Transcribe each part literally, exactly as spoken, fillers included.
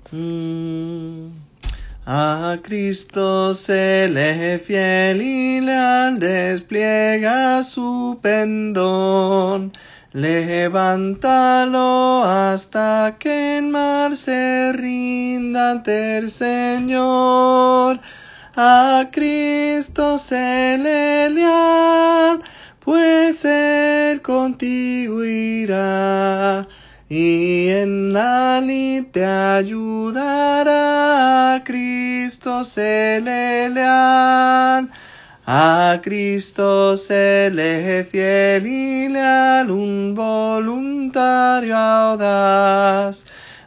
Mm. A Cristo se le fiel y leal despliega su pendón. Levántalo hasta que en mar se rinda ante el Señor. A Cristo se le leal, pues Él contigo irá, y en la lid te ayudará. A Cristo se le leal, a Cristo se le fiel y leal, un voluntario audaz.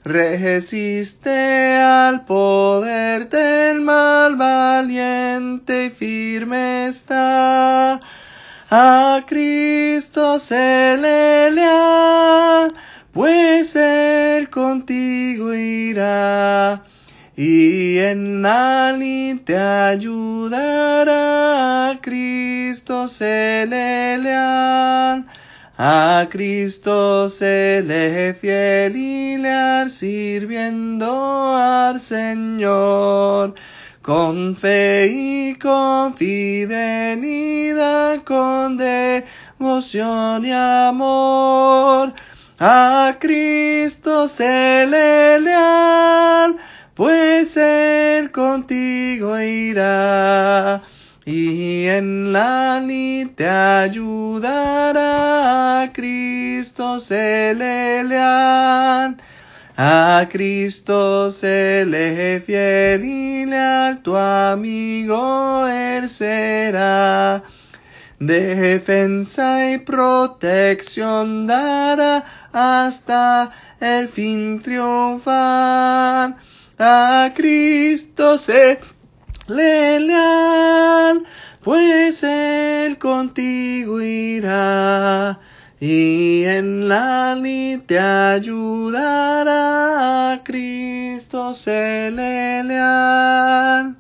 Resiste al poder del mal, valiente y firme está. A Cristo se le leal, pues Él contigo irá, y en la lid te ayudará. A Cristo se le leal, a Cristo se le fiel y leal, sirviendo al Señor con fe y con fidelidad, con devoción y amor. A Cristo se le leal, pues Él contigo irá, y en la lid te ayudará. A Cristo se le leal, a Cristo se le fiel y leal, tu amigo Él será. Defensa y protección dará hasta el fin triunfar. A Cristo se le leal, pues Él contigo irá, y en la lid te ayudará. A Cristo se le leal.